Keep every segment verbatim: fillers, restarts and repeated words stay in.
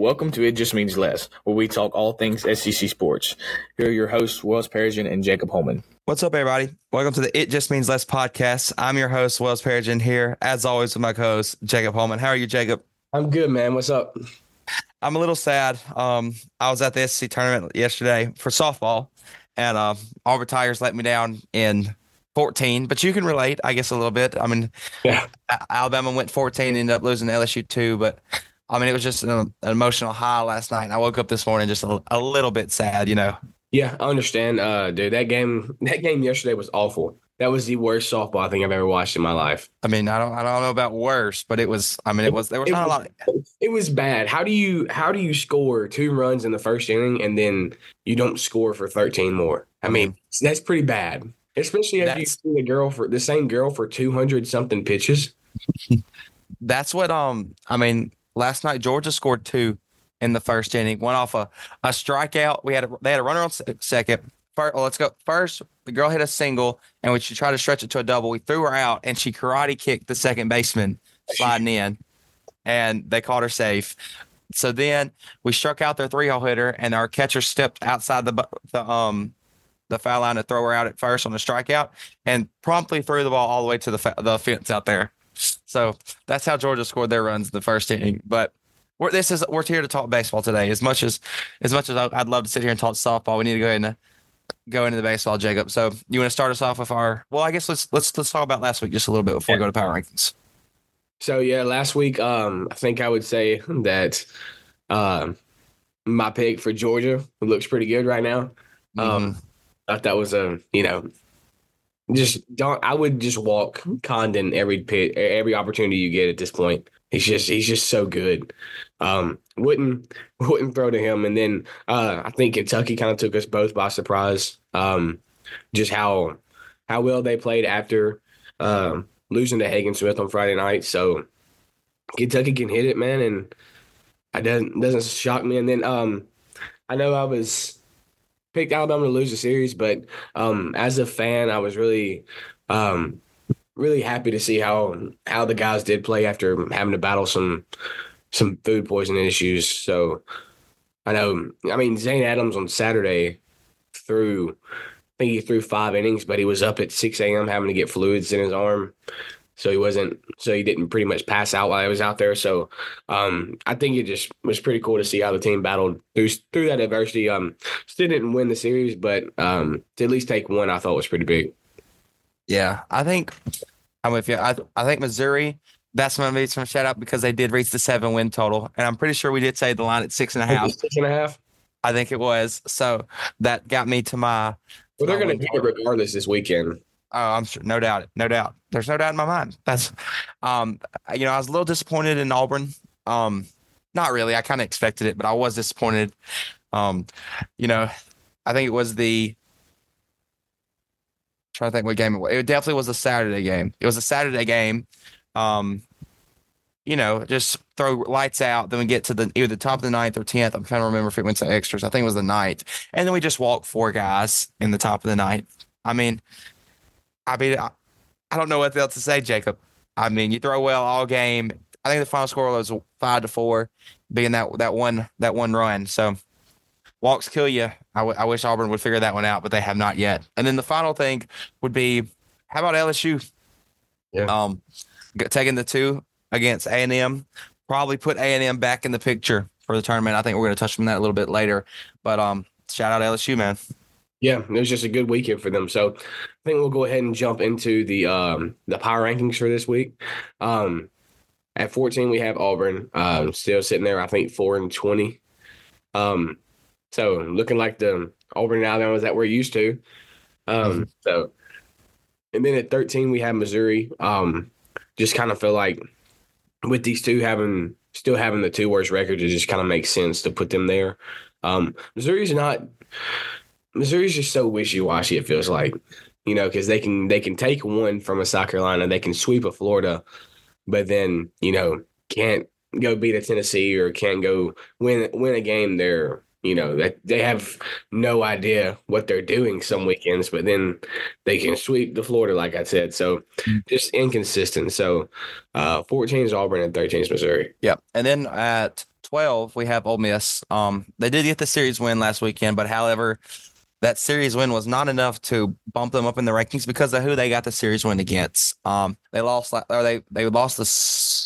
Welcome to It Just Means Less, where we talk all things S E C sports. Here are your hosts, Wells Perigin and Jacob Holman. What's up, everybody? Welcome to the It Just Means Less podcast. I'm your host, Wells Perigin, here, as always, with my co-host, Jacob Holman. How are you, Jacob? I'm good, man. What's up? I'm a little sad. Um, I was at the S E C tournament yesterday for softball, and uh, Auburn Tigers let me down in fourteen, but you can relate, I guess, a little bit. I mean, yeah. Alabama went fourteen, ended up losing to L S U two, but I mean, it was just an, an emotional high last night. And I woke up this morning just a, a little bit sad, you know. Yeah, I understand. Uh, dude, that game that game yesterday was awful. That was the worst softball I think I've ever watched in my life. I mean, I don't I don't know about worse, but it was I mean, it was there was it not was, a lot of, it was bad. How do you how do you score two runs in the first inning and then you don't score for thirteen more? I mean, that's pretty bad. Especially if you see the girl for the same girl for two hundred something pitches. That's what um I mean, last night Georgia scored two in the first inning, one off a, a strikeout. We had a, they had a runner on second. First, well, let's go. First, the girl hit a single, and when she tried to stretch it to a double, we threw her out, and she karate kicked the second baseman sliding in, and they called her safe. So then we struck out their three-hole hitter, and our catcher stepped outside the the um the foul line to throw her out at first on the strikeout, and promptly threw the ball all the way to the the fence out there. So that's how Georgia scored their runs in the first inning. But we're, this is we're here to talk baseball today. As much as as much as I'd love to sit here and talk softball, we need to go ahead and go into the baseball, Jacob. So you want to start us off with our? Well, I guess let's let's let's talk about last week just a little bit before yeah. we go to power rankings. So yeah, last week, um, I think I would say that uh, my pick for Georgia looks pretty good right now. Mm-hmm. Um, I thought that was a you know. Just don't. I would just walk Condon every pit, every opportunity you get at this point. He's just he's just so good. Um, wouldn't wouldn't throw to him, and then uh, I think Kentucky kind of took us both by surprise. Um, just how how well they played after um, losing to Hagen Smith on Friday night. So Kentucky can hit it, man, and it doesn't doesn't shock me. And then um, I know I was. picked Alabama to lose the series, but um, as a fan, I was really, um, really happy to see how how the guys did play after having to battle some some food poisoning issues. So I know, I mean, Zane Adams on Saturday threw, I think he threw five innings, but he was up at six a.m. having to get fluids in his arm. So he wasn't, so he didn't pretty much pass out while he was out there. So um, I think it just was pretty cool to see how the team battled through through that adversity. Um, still didn't win the series, but um, to at least take one, I thought was pretty big. Yeah, I think I'm with you. I I think Missouri. That's going to be some shout out because they did reach the seven win total, and I'm pretty sure we did say the line at six and a half. Six and a half. I think it was. So that got me to my. To well, they're going to do it regardless this weekend. Oh, I'm sure. No doubt. No doubt. There's no doubt in my mind. That's, um, you know, I was a little disappointed in Auburn. Um, not really. I kind of expected it, but I was disappointed. Um, you know, I think it was the, I'm trying to think what game it was. It definitely was a Saturday game. It was a Saturday game. Um, you know, just throw lights out. Then we get to the either the top of the ninth or tenth. I'm trying to remember if it went to extras. I think it was the ninth. And then we just walked four guys in the top of the ninth. I mean, I mean, I, I don't know what else to say, Jacob. I mean, you throw well all game. I think the final score was five to four, being that that one that one run. So walks kill you. I, w- I wish Auburn would figure that one out, but they have not yet. And then the final thing would be, how about L S U? Yeah. Um, taking the two against A and M, probably put A and M back in the picture for the tournament. I think we're going to touch on that a little bit later. But um, shout out L S U, man. Yeah, it was just a good weekend for them. So I think we'll go ahead and jump into the um, the power rankings for this week. Um, at fourteen, we have Auburn, uh, still sitting there, I think, four and twenty. Um, so looking like the Auburn and Alabama that we're used to. Um, mm-hmm. So, and then at thirteen, we have Missouri. Um, just kind of feel like with these two having still having the two worst records, it just kind of makes sense to put them there. Um, Missouri's not. Missouri's just so wishy-washy, it feels like, you know, because they can they can take one from a South Carolina, they can sweep a Florida, but then, you know, can't go beat a Tennessee or can't go win win a game they're, you know, that they have no idea what they're doing some weekends, but then they can sweep the Florida, like I said. So just inconsistent. So uh, fourteen is Auburn and thirteen is Missouri. Yep. And then at twelve, we have Ole Miss. Um, they did get the series win last weekend, but however, that series win was not enough to bump them up in the rankings because of who they got the series win against. Um, they lost, or they they lost the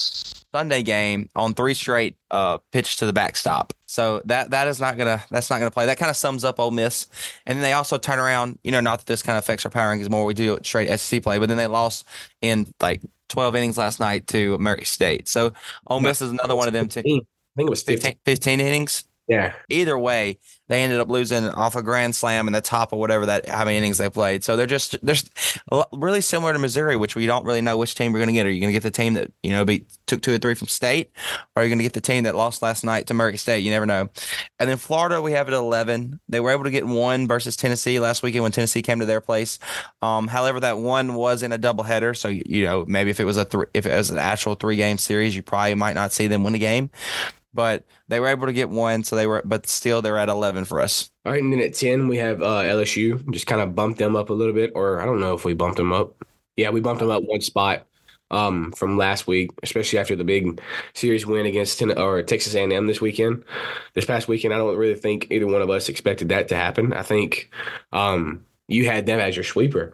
Sunday game on three straight uh pitch to the backstop. So that that is not gonna that's not gonna play. That kind of sums up Ole Miss. And then they also turn around, you know, not that this kind of affects our power rankings more. We do straight S E C play, but then they lost in like twelve innings last night to Murray State. So Ole Miss is another one of them too. I think it was fifteen. fifteen innings. Yeah. Either way, they ended up losing off a grand slam in the top of whatever that how many innings they played. So they're just they're really similar to Missouri, which we don't really know which team we're going to get. Are you going to get the team that you know beat took two or three from State, or are you going to get the team that lost last night to Murray State? You never know. And then Florida, we have it at eleven. They were able to get one versus Tennessee last weekend when Tennessee came to their place. Um, however, that one was in a doubleheader, so you know maybe if it was a th- if it was an actual three game series, you probably might not see them win a game. But they were able to get one, so they were, but still they're at eleven for us. All right, and then at ten we have uh, L S U. Just kind of bumped them up a little bit, or I don't know if we bumped them up. Yeah, we bumped them up one spot um, from last week, especially after the big series win against ten- or Texas A and M this weekend. This past weekend, I don't really think either one of us expected that to happen. I think um, you had them as your sweeper.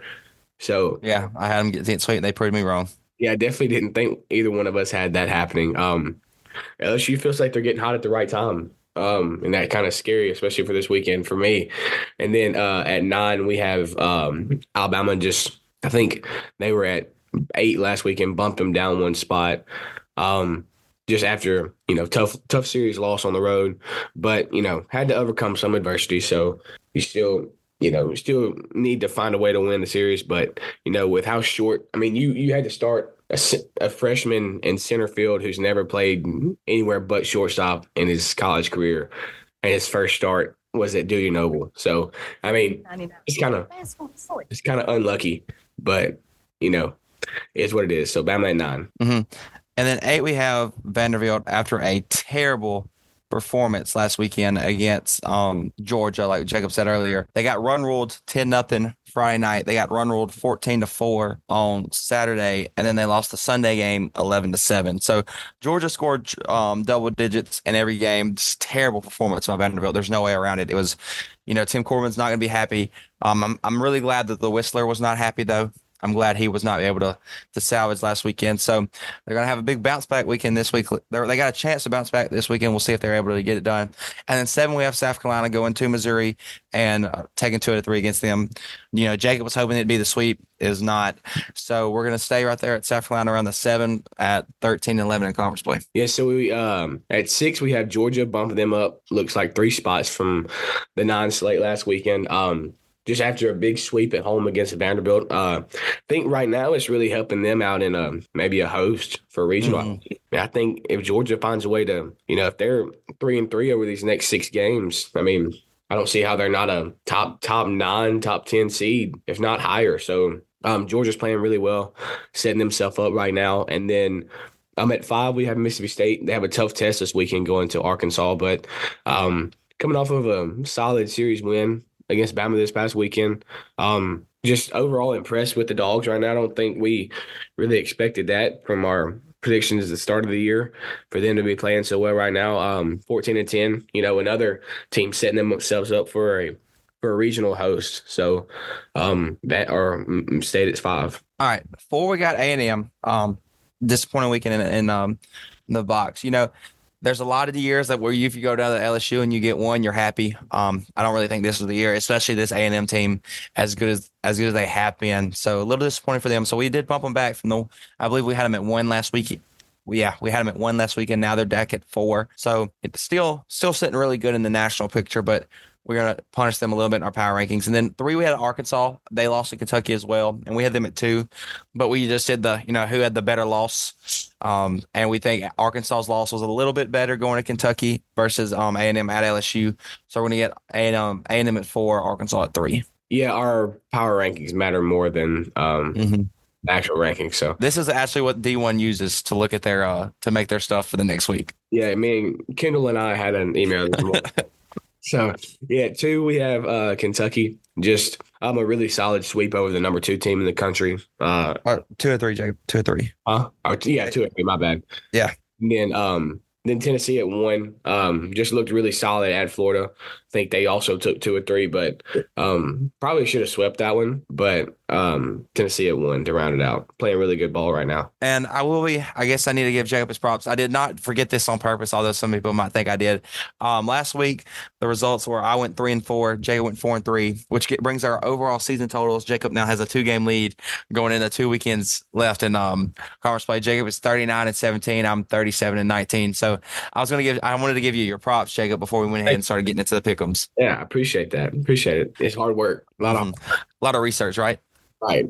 So yeah, I had them get sweet. They proved me wrong. Yeah, I definitely didn't think either one of us had that happening. Um, L S U feels like they're getting hot at the right time. Um, and that kind of scary, especially for this weekend for me. And then uh, at nine, we have um, Alabama. Just, I think they were at eight last weekend, bumped them down one spot. Um, just after, you know, tough, tough series loss on the road, but, you know, had to overcome some adversity. So you still, you know, still need to find a way to win the series. But, you know, with how short, I mean, you, you had to start A, a freshman in center field who's never played anywhere but shortstop in his college career, and his first start was at Dewey Noble. So, I mean, it's kind of it's kind of unlucky, but you know, it's what it is. So, Bama at nine, mm-hmm. And then eight we have Vanderbilt after a terrible performance last weekend against um, Georgia, like Jacob said earlier. They got run ruled ten nothing Friday night. They got run ruled fourteen to four on Saturday, and then they lost the Sunday game eleven to seven. So Georgia scored um, double digits in every game. Just terrible performance by Vanderbilt. There's no way around it. It was, you know, Tim Corbin's not going to be happy. Um, I'm I'm really glad that the Whistler was not happy though. I'm glad he was not able to to salvage last weekend. So they're going to have a big bounce back weekend this week. They're, they got a chance to bounce back this weekend. We'll see if they're able to get it done. And then seven, we have South Carolina going to Missouri and uh, taking two out of three against them. You know, Jacob was hoping it'd be the sweep. Is not. So we're going to stay right there at South Carolina around the seven at thirteen and eleven in conference play. Yeah, so we um, at six, we have Georgia bumping them up. Looks like three spots from the nine slate last weekend. Um, Just after a big sweep at home against Vanderbilt, uh, I think right now it's really helping them out in a, maybe a host for regional. Mm-hmm. I think if Georgia finds a way to, you know, if they're three and three over these next six games, I mean, I don't see how they're not a top top nine, top ten seed, if not higher. So um, Georgia's playing really well, setting themselves up right now. And then um, at five, we have Mississippi State. They have a tough test this weekend going to Arkansas, but um, coming off of a solid series win against Bama this past weekend. Um, just overall impressed with the Dogs right now. I don't think we really expected that from our predictions at the start of the year for them to be playing so well right now. Um, fourteen and ten, you know, another team setting themselves up for a for a regional host. So um, that or State at five. All right, before we got A and M, um, disappointing weekend in, in um in the box. You know, there's a lot of the years that where you, if you go down to L S U and you get one, you're happy. Um, I don't really think this was the year, especially this A and M team, as good as as good as they have been. So a little disappointing for them. So we did bump them back from the. I believe we had them at one last week. Yeah, we had them at one last week, and now they're back at four. So it's still still sitting really good in the national picture, but we're going to punish them a little bit in our power rankings. And then three, we had Arkansas. They lost to Kentucky as well, and we had them at two. But we just did the, you know, who had the better loss. Um, and we think Arkansas's loss was a little bit better going to Kentucky versus um, A and M at L S U. So we're going to get A and M, A and M at four, Arkansas at three. Yeah, our power rankings matter more than um, mm-hmm. actual rankings. So this is actually what D one uses to look at their uh, to make their stuff for the next week. Yeah, I mean, Kendall and I had an email this morning So yeah, two we have uh, Kentucky. Just um, a really solid sweep over the number two team in the country. Uh, Or two or three, Jacob. Two or three. huh? Or, yeah, two. My bad. Yeah. And then um then Tennessee at one. Um just looked really solid at Florida. I think they also took two or three, but um probably should have swept that one. But um Tennessee at one to round it out. Playing really good ball right now. And I will be, I guess I need to give Jacob his props. I did not forget this on purpose, although some people might think I did. Um, last week, the results were I went three and four, Jacob went four and three, which get, brings our overall season totals. Jacob now has a two game lead going into two weekends left in um, conference play. Jacob is thirty-nine and seventeen. I'm thirty-seven and nineteen. So I was going to give, I wanted to give you your props, Jacob, before we went ahead and started getting into the pick'ems. Yeah, I appreciate that. Appreciate it. It's hard work. A lot of Mhm. A lot of research, right? right.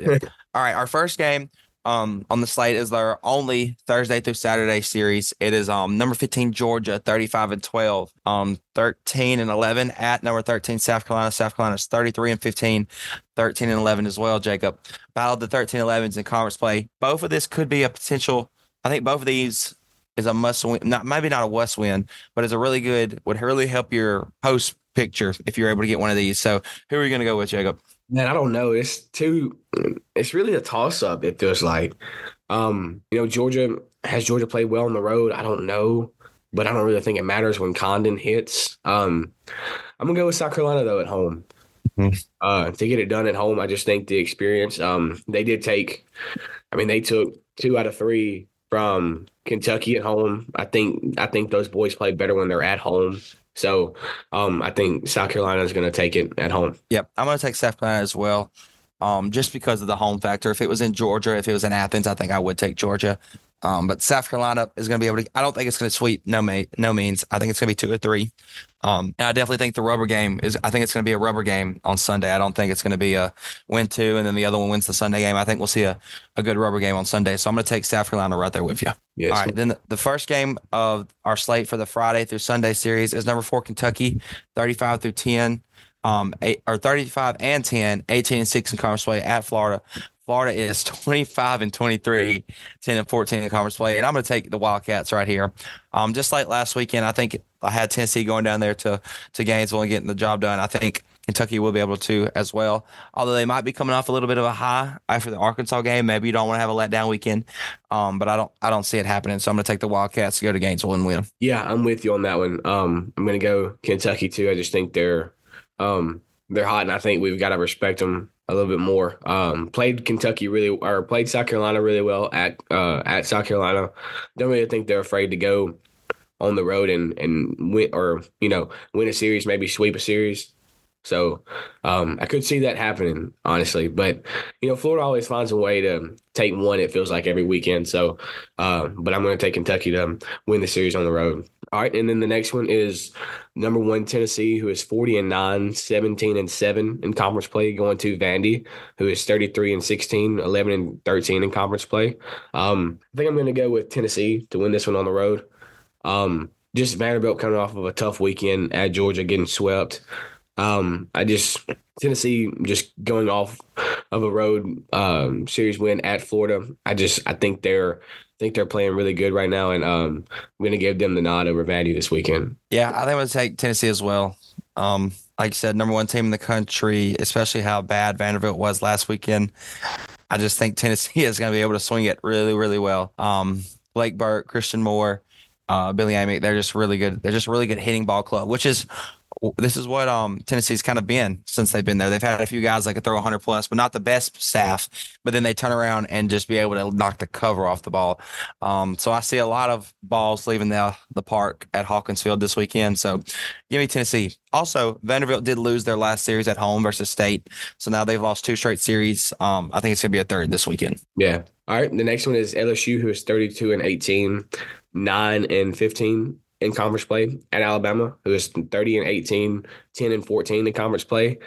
All right, our first game um, on the slate is our only Thursday through Saturday series. It is um, number fifteen Georgia, thirty-five and twelve, um, thirteen and eleven at number thirteen South Carolina. South Carolina's thirty-three and fifteen, thirteen and eleven as well. Jacob, battle of the thirteen elevens in conference play. Both of this could be a potential. I think both of these is a must win. Not maybe not a must win, but it's a really good. Would really help your post picture if you're able to get one of these. So who are you going to go with, Jacob? Man, I don't know. It's too. It's really a toss up. It feels like, um, you know, Georgia has Georgia played well on the road. I don't know, but I don't really think it matters when Condon hits. Um, I'm gonna go with South Carolina though at home. Mm-hmm. Uh, to get it done at home, I just think the experience. Um, they did take. I mean, they took two out of three from Kentucky at home. I think. I think those boys play better when they're at home. So um, I think South Carolina is going to take it at home. Yep, I'm going to take South Carolina as well, um, just because of the home factor. If it was in Georgia, if it was in Athens, I think I would take Georgia. Um, but South Carolina is going to be able to. I don't think it's going to sweep. No, mate, no means. I think it's going to be two or three. Um, and I definitely think the rubber game is. I think it's going to be a rubber game on Sunday. I don't think it's going to be a win two and then the other one wins the Sunday game. I think we'll see a, a good rubber game on Sunday. So I'm going to take South Carolina right there with you. Yes. All right. Then the, the first game of our slate for the Friday through Sunday series is number four Kentucky, thirty-five through ten. Um, eight, or thirty-five and ten, eighteen and six in conference play at Florida. Florida is twenty-five and twenty-three, ten and fourteen in conference play. And I'm going to take the Wildcats right here. Um, just like last weekend, I think I had Tennessee going down there to, to Gainesville and getting the job done. I think Kentucky will be able to as well. Although they might be coming off a little bit of a high after the Arkansas game. Maybe you don't want to have a letdown weekend. Um, but I don't I don't see it happening. So I'm going to take the Wildcats to go to Gainesville and win. Yeah, I'm with you on that one. Um, I'm going to go Kentucky too. I just think they're um, they're hot, and I think we've got to respect them a little bit more. Um, played Kentucky really, or played South Carolina really well at uh, at South Carolina. Don't really think they're afraid to go on the road and and win, or you know, win a series, maybe sweep a series. So um, I could see that happening, honestly. But you know, Florida always finds a way to take one. It feels like every weekend. So, uh, but I'm going to take Kentucky to win the series on the road. All right, and then the next one is number one Tennessee, who is forty and nine, seventeen and seven in conference play, going to Vandy, who is thirty-three and sixteen, eleven and thirteen in conference play. Um, I think I'm going to go with Tennessee to win this one on the road. Um, just Vanderbilt coming off of a tough weekend at Georgia, getting swept. Um, I just Tennessee just going off of a road um, series win at Florida. I just I think they're I think they're playing really good right now, and um, I'm going to give them the nod over Vandy this weekend. Yeah, I think I'm going to take Tennessee as well. Um, like you said, number one team in the country, especially how bad Vanderbilt was last weekend. I just think Tennessee is going to be able to swing it really, really well. Um, Blake Burke, Christian Moore, uh, Billy Amick, they're just really good. They're just really good hitting ball club, which is this is what um, Tennessee's kind of been since they've been there. They've had a few guys that could throw one hundred plus, but not the best staff. But then they turn around and just be able to knock the cover off the ball. Um, so I see a lot of balls leaving the the park at Hawkins Field this weekend. So give me Tennessee. Also, Vanderbilt did lose their last series at home versus State. So now they've lost two straight series. Um, I think it's going to be a third this weekend. Yeah. All right. The next one is L S U, who is thirty-two and eighteen, nine and fifteen in conference play at Alabama, who is thirty and eighteen, ten and fourteen in conference play.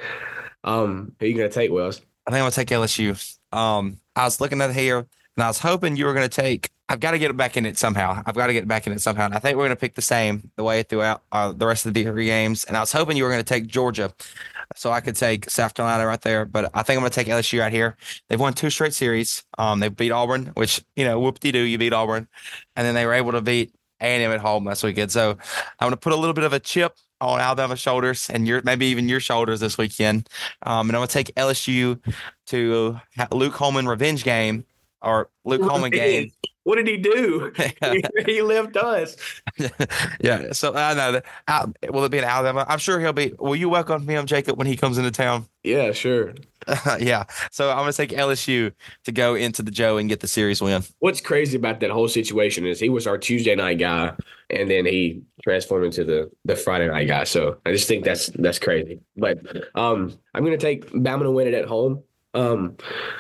Um, who are you going to take, Wells? I think I'm going to take L S U. Um, I was looking at it here, and I was hoping you were going to take – I've got to get it back in it somehow. I've got to get back in it somehow. And I think we're going to pick the same the way throughout uh, the rest of the three games. And I was hoping you were going to take Georgia so I could take South Carolina right there. But I think I'm going to take L S U right here. They've won two straight series. Um, they beat Auburn, which, you know, whoop-de-doo, you beat Auburn. And then they were able to beat A and M at home last weekend. So I'm going to put a little bit of a chip on Alabama's shoulders and your maybe even your shoulders this weekend. Um, and I'm going to take L S U to Luke Holman revenge game or Luke Holman game. What did he do? He left us. Yeah, so I know that. Uh, will it be in Alabama? I'm sure he'll be. Will you welcome him, Jacob, when he comes into town? Yeah, sure. Uh, yeah. So I'm going to take L S U to go into the Joe and get the series win. What's crazy about that whole situation is he was our Tuesday night guy, and then he transformed into the, the Friday night guy. So I just think that's that's crazy. But um, I'm going to take Bama to win it at home. Um,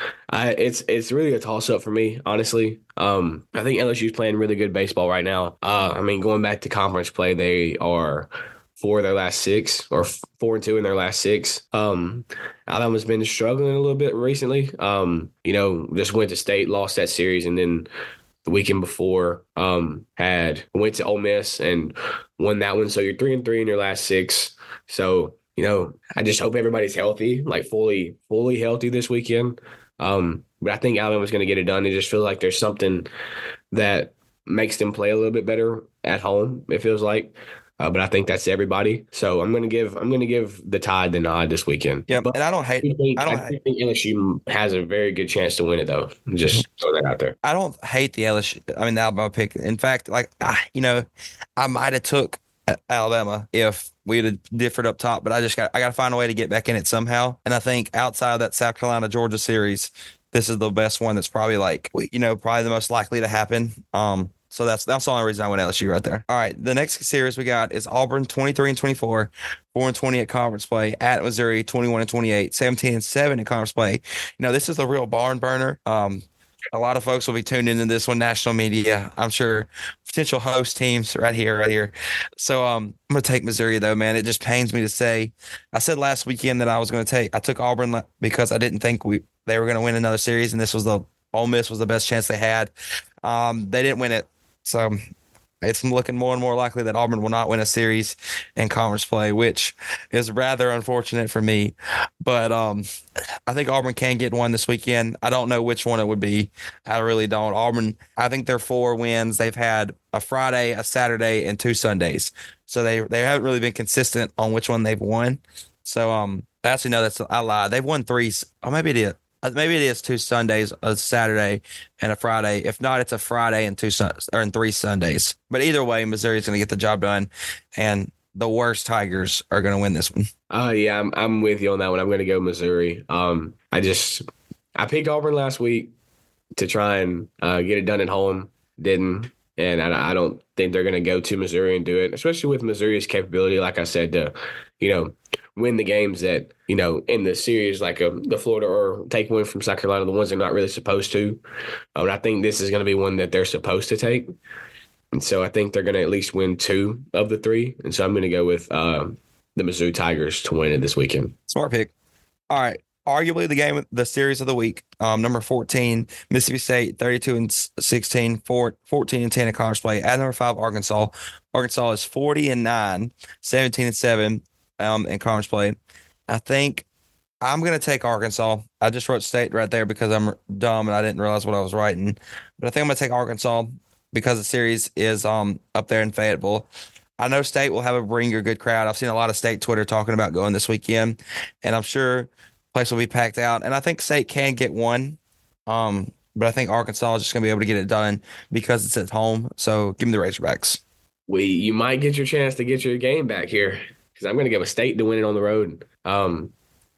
I it's it's really a toss up for me, honestly. Um, I think L S U's playing really good baseball right now. Uh, I mean, going back to conference play, they are four of their last six, or four and two in their last six. Um, Alabama's been struggling a little bit recently. Um, you know, just went to state, lost that series, and then the weekend before um had went to Ole Miss and won that one. So you're three and three in your last six. So you know, I just hope everybody's healthy, like fully, fully healthy this weekend. Um, but I think Alabama's going to get it done. It just feels like there's something that makes them play a little bit better at home. It feels like, uh, but I think that's everybody. So I'm going to give, I'm going to give the Tide the nod this weekend. Yeah, but and I don't hate. I, think, I don't. I think L S U has a very good chance to win it, though. Just throw that out there. I don't hate the L S U. I mean, the Alabama pick. In fact, like I, you know, I might have took Alabama if we'd have differed up top, but I just got I got to find a way to get back in it somehow. And I think outside of that South Carolina Georgia series, this is the best one that's probably like you know probably the most likely to happen. Um, so that's that's the only reason I went L S U right there. All right, the next series we got is Auburn twenty-three and twenty-four, four and twenty at conference play at Missouri twenty-one and twenty-eight, seventeen and seven at conference play. You know this is the real barn burner. Um, a lot of folks will be tuned into this one, national media. I'm sure potential host teams right here, right here. So um, I'm going to take Missouri, though, man. It just pains me to say. I said last weekend that I was going to take – I took Auburn because I didn't think we they were going to win another series, and this was the – Ole Miss was the best chance they had. Um, they didn't win it. So it's looking more and more likely that Auburn will not win a series in conference play, which is rather unfortunate for me. But um, I think Auburn can get one this weekend. I don't know which one it would be. I really don't. Auburn, I think their four wins, they've had a Friday, a Saturday, and two Sundays. So they they haven't really been consistent on which one they've won. So um, actually, no, that's I lied. They've won three. Oh, maybe it is. Maybe it is two Sundays, a Saturday and a Friday. If not, it's a Friday and two sun or in three Sundays. But either way, Missouri's going to get the job done, and the worst Tigers are going to win this one. Uh, yeah, I'm I'm with you on that one. I'm going to go Missouri. Um, I just I picked Auburn last week to try and uh, get it done at home. Didn't, and I, I don't think they're going to go to Missouri and do it, especially with Missouri's capability, like I said, to you know win the games that, you know, in the series, like a, the Florida or take one from South Carolina, the ones they're not really supposed to. Um, and I think this is going to be one that they're supposed to take. And so I think they're going to at least win two of the three. And so I'm going to go with uh, the Mizzou Tigers to win it this weekend. Smart pick. All right. Arguably the game, the series of the week. Um, number fourteen, Mississippi State, thirty-two and sixteen, fourteen and ten in conference play. At number five, Arkansas. Arkansas is forty and nine, seventeen and seven um, in conference play. I think I'm going to take Arkansas. I just wrote State right there because I'm dumb and I didn't realize what I was writing. But I think I'm going to take Arkansas because the series is um up there in Fayetteville. I know State will have a bring your good crowd. I've seen a lot of State Twitter talking about going this weekend, and I'm sure place will be packed out. And I think State can get one, um, but I think Arkansas is just going to be able to get it done because it's at home. So give me the Razorbacks. We you might get your chance to get your game back here because I'm going to give a State to win it on the road. Um,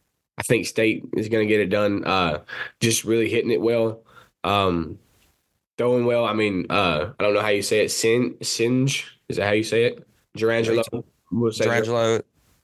I think State is going to get it done. Uh, just really hitting it well, um, throwing well. I mean, uh, I don't know how you say it. Sin Singe, is that how you say it? Durangelo. We'll say Durangelo.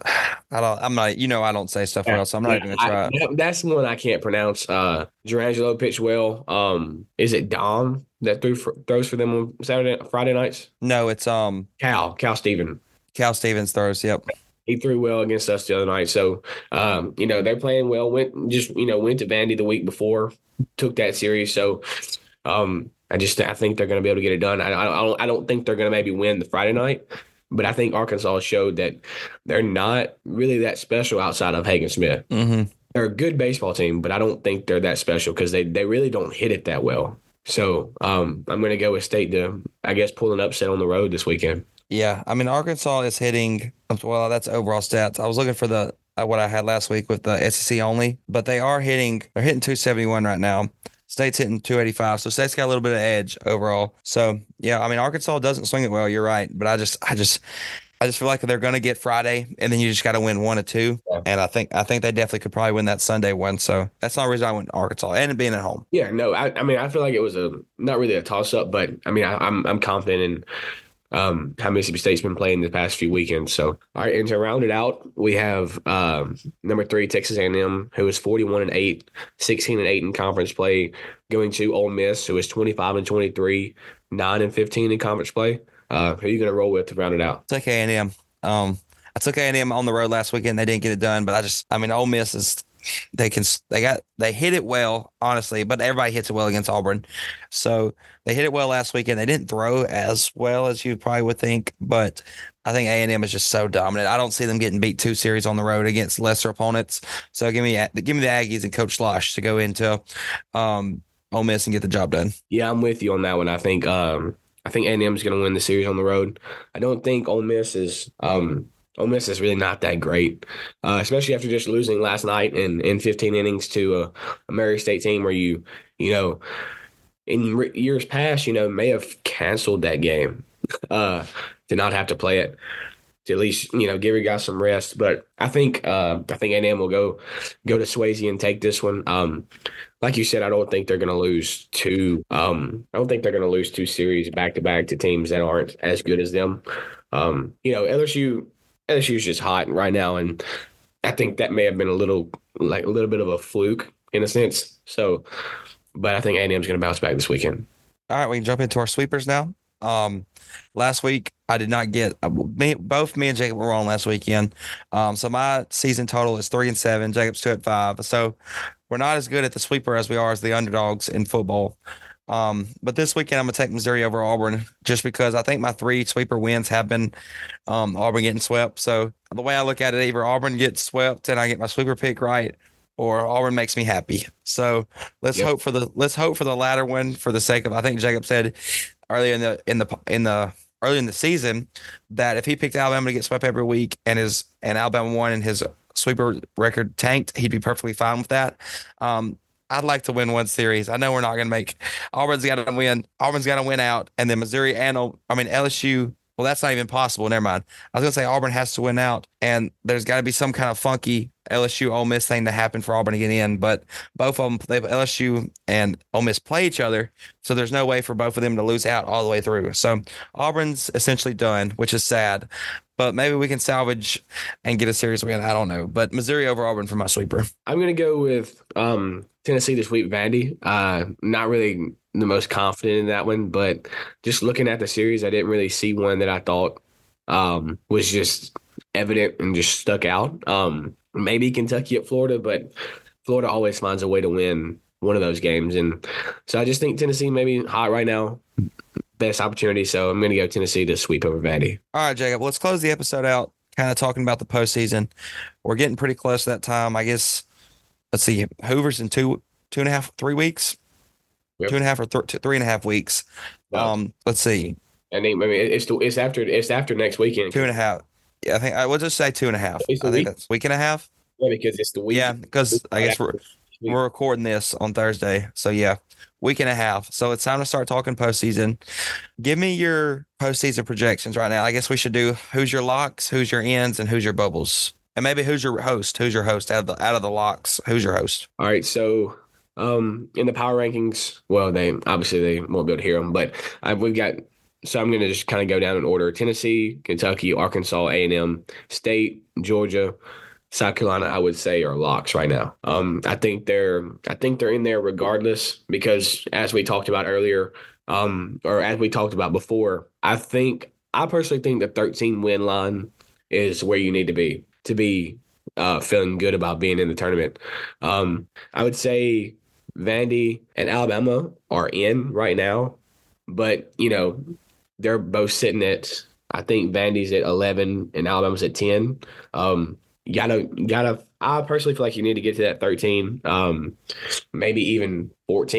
I don't. I'm not. You know, I don't say stuff well, so I'm not even gonna try. I, that, that's one I can't pronounce. Uh, Durangelo pitched well. Um, is it Dom that threw for, throws for them on Saturday, Friday nights? No, it's um Cal, Cal Steven. Cal Stevens throws. Yep. He threw well against us the other night. So, um, you know, they're playing well. Went just you know went to Vandy the week before, took that series. So, um, I just I think they're going to be able to get it done. I, I don't I don't think they're going to maybe win the Friday night. But I think Arkansas showed that they're not really that special outside of Hagen Smith. Mm-hmm. They're a good baseball team, but I don't think they're that special because they, they really don't hit it that well. So um, I'm going to go with State to, I guess, pull an upset on the road this weekend. Yeah, I mean Arkansas is hitting well. That's overall stats. I was looking for the uh, what I had last week with the S E C only, but they are hitting. They're hitting two seventy-one right now. State's hitting two eighty-five, so State's got a little bit of edge overall. So yeah, I mean Arkansas doesn't swing it well. You're right, but I just, I just, I just feel like they're going to get Friday, and then you just got to win one or two. Yeah. And I think, I think they definitely could probably win that Sunday one. So that's the only reason I went to Arkansas and it being at home. Yeah, no, I, I mean I feel like it was a not really a toss up, but I mean I, I'm I'm confident in um, how Mississippi State's been playing the past few weekends. So, all right, and to round it out, we have um, number three Texas A and M, who is forty-one and eight, sixteen and eight in conference play, going to Ole Miss, who is twenty-five and twenty-three, nine and fifteen in conference play. Uh, who are you going to roll with to round it out? Take A and M. Um, I took A and M on the road last weekend. They didn't get it done, but I just, I mean, Ole Miss is. They can they got they hit it well, honestly, but everybody hits it well against Auburn. So they hit it well last weekend. They didn't throw as well as you probably would think, but I think A and M is just so dominant. I don't see them getting beat two series on the road against lesser opponents. So give me give me the Aggies and Coach Slosh to go into um, Ole Miss and get the job done. Yeah, I'm with you on that one. I think um, I think A and M is going to win the series on the road. I don't think Ole Miss is. Um, Ole Miss is really not that great, uh, especially after just losing last night in, in fifteen innings to a, a Murray State team where you, you know, in re- years past, you know, may have canceled that game uh, to not have to play it, to at least, you know, give your guys some rest. But I think uh, I think A and M will go go to Swayze and take this one. Um, like you said, I don't think they're going to lose two. Um, I don't think they're going to lose two series back to back to teams that aren't as good as them. Um, you know, L S U. L S U is just hot right now, and I think that may have been a little, like a little bit of a fluke in a sense. So, but I think A and M is going to bounce back this weekend. All right, we can jump into our sweepers now. Um, last week I did not get uh, me, both me and Jacob were on last weekend. Um, so my season total is three and seven. Jacob's two at five. So we're not as good at the sweeper as we are as the underdogs in football. Um, but this weekend I'm gonna take Missouri over Auburn just because I think my three sweeper wins have been um, Auburn getting swept. So the way I look at it, either Auburn gets swept and I get my sweeper pick right, or Auburn makes me happy. So let's yep. hope for the let's hope for the latter one for the sake of I think Jacob said earlier in the in the in the early in the season that if he picked Alabama to get swept every week and his and Alabama won and his sweeper record tanked, he'd be perfectly fine with that. Um, I'd like to win one series. I know we're not going to make Auburn's got to win. Auburn's got to win out, and then Missouri and I mean L S U. Well, that's not even possible. Never mind. I was going to say Auburn has to win out, and there's got to be some kind of funky L S U Ole Miss thing to happen for Auburn to get in. But both of them, they L S U and Ole Miss play each other, so there's no way for both of them to lose out all the way through. So Auburn's essentially done, which is sad. But maybe we can salvage and get a series win. I don't know. But Missouri over Auburn for my sweeper. I'm going to go with um, Tennessee to sweep Vandy. Uh, not really the most confident in that one, but just looking at the series, I didn't really see one that I thought um, was just evident and just stuck out. Um, maybe Kentucky at Florida, but Florida always finds a way to win one of those games. And so I just think Tennessee maybe hot right now. Best opportunity, so I'm going to go Tennessee to sweep over Vandy. All right, Jacob, let's close the episode out kind of talking about the postseason. We're getting pretty close to that time. I guess, let's see, Hoover's in two, two and a half, three weeks, yep. two and a half or th- two, three and a half weeks. No. Um, let's see. I mean, I mean it's, the, it's after it's after next weekend. Two and a half. Yeah, I think I will just say two and a half. I think week? that's week and a half. Yeah, because it's the week. Yeah, because I guess we're we're recording this on Thursday, so yeah. Week and a half. So it's time to start talking postseason. Give me your postseason projections right now. I guess we should do who's your locks, who's your ends, and who's your bubbles. And maybe who's your host? Who's your host out of the out of the locks? Who's your host? All right. So um, in the power rankings, well, they obviously they won't be able to hear them, but I, we've got. So I'm going to just kind of go down in order: Tennessee, Kentucky, Arkansas, A and M, State, Georgia, South Carolina, I would say, are locks right now. Um, I think they're I think they're in there regardless because, as we talked about earlier, um, or as we talked about before, I think I personally think the thirteen win line is where you need to be to be uh, feeling good about being in the tournament. Um, I would say Vandy and Alabama are in right now, but you know they're both sitting at I think Vandy's at eleven and Alabama's at ten. Um, You gotta, gotta. I personally feel like you need to get to that thirteen, um, maybe even fourteen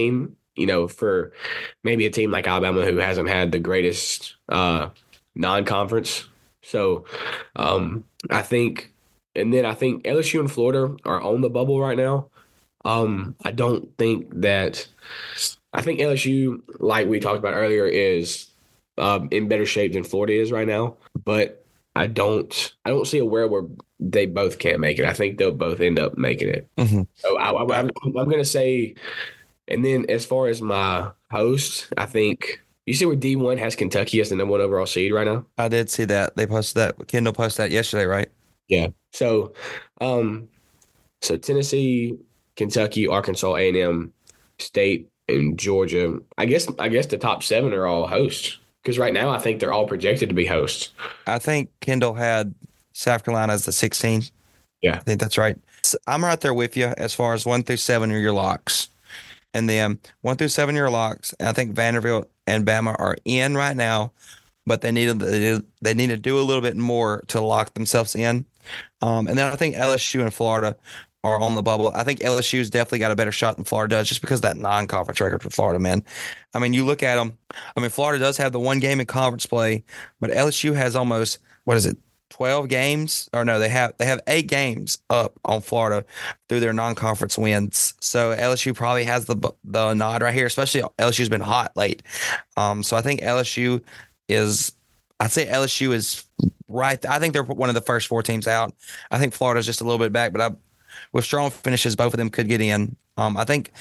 you know, for maybe a team like Alabama who hasn't had the greatest uh, non-conference. So um, I think, and then I think L S U and Florida are on the bubble right now. Um, I don't think that. I think L S U, like we talked about earlier, is um, in better shape than Florida is right now. But I don't, I don't see a world where they both can't make it. I think they'll both end up making it. Mm-hmm. So I, I, I'm, I'm going to say, and then as far as my host, I think you see where D one has Kentucky as the number one overall seed right now. I did see that. They posted that. Kendall posted that yesterday, right? Yeah. So, um, so Tennessee, Kentucky, Arkansas, A and M, State, and Georgia. I guess I guess the top seven are all hosts because right now I think they're all projected to be hosts. I think Kendall had South Carolina as the sixteen. Yeah, I think that's right. So I'm right there with you as far as one through seven are your locks, and then one through seven are your locks. And I think Vanderbilt and Bama are in right now, but they need to they need to do a little bit more to lock themselves in. Um, and then I think L S U and Florida are on the bubble. I think L S U's definitely got a better shot than Florida does just because of that non-conference record for Florida, man. I mean, you look at them. I mean, Florida does have the one game in conference play, but L S U has almost, what is it, twelve games? Or no, they have they have eight games up on Florida through their non-conference wins. So L S U probably has the the nod right here, especially L S U's been hot late. Um, so I think L S U is I'd say L S U is right. I think they're one of the first four teams out. I think Florida's just a little bit back, but I, with strong finishes, both of them could get in. Um, I think,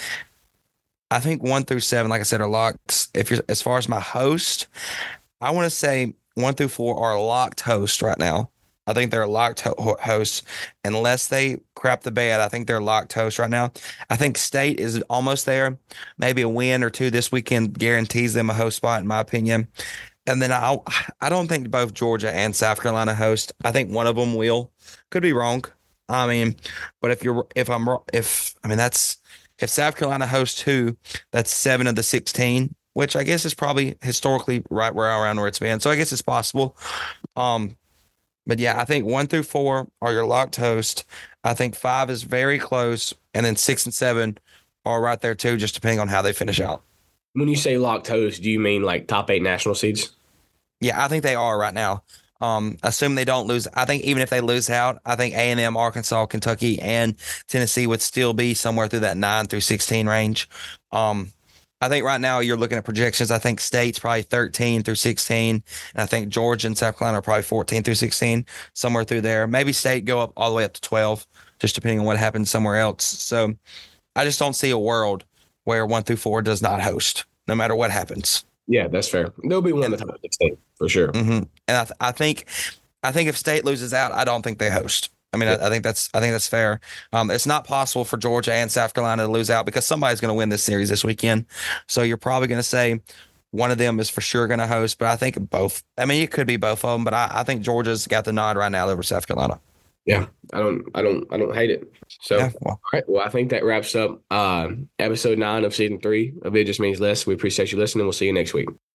I think one through seven, like I said, are locks. If you're as far as my host, I want to say one through four are locked hosts right now. I think they're locked ho- hosts unless they crap the bed. I think they're locked hosts right now. I think State is almost there. Maybe a win or two this weekend guarantees them a host spot, in my opinion. And then I I don't think both Georgia and South Carolina host. I think one of them will. Could be wrong. I mean, but if you're if I'm if I mean that's if South Carolina hosts two, that's seven of the sixteen, which I guess is probably historically right where around where it's been. So I guess it's possible. Um, but yeah, I think one through four are your locked host. I think five is very close, and then six and seven are right there too, just depending on how they finish out. When you say locked host, do you mean like top eight national seeds? Yeah, I think they are right now. Um, assume they don't lose. I think even if they lose out, I think A and M, Arkansas, Kentucky, and Tennessee would still be somewhere through that nine through sixteen range. Um, I think right now you're looking at projections. I think State's probably thirteen through sixteen, and I think Georgia and South Carolina are probably fourteen through sixteen, somewhere through there. Maybe State go up all the way up to twelve, just depending on what happens somewhere else. So I just don't see a world where one through four does not host, no matter what happens. Yeah, that's fair. There'll be one of the top sixteen for sure. Mm-hmm. And I, th- I think, I think if State loses out, I don't think they host. I mean, yeah. I, I think that's, I think that's fair. Um, it's not possible for Georgia and South Carolina to lose out because somebody's going to win this series this weekend. So you're probably going to say one of them is for sure going to host, but I think both. I mean, it could be both of them, but I, I think Georgia's got the nod right now over South Carolina. Yeah, I don't, I don't, I don't hate it. So, yeah, well. All right. Well, I think that wraps up uh, episode nine of season three of It Just Means Less. We appreciate you listening. We'll see you next week.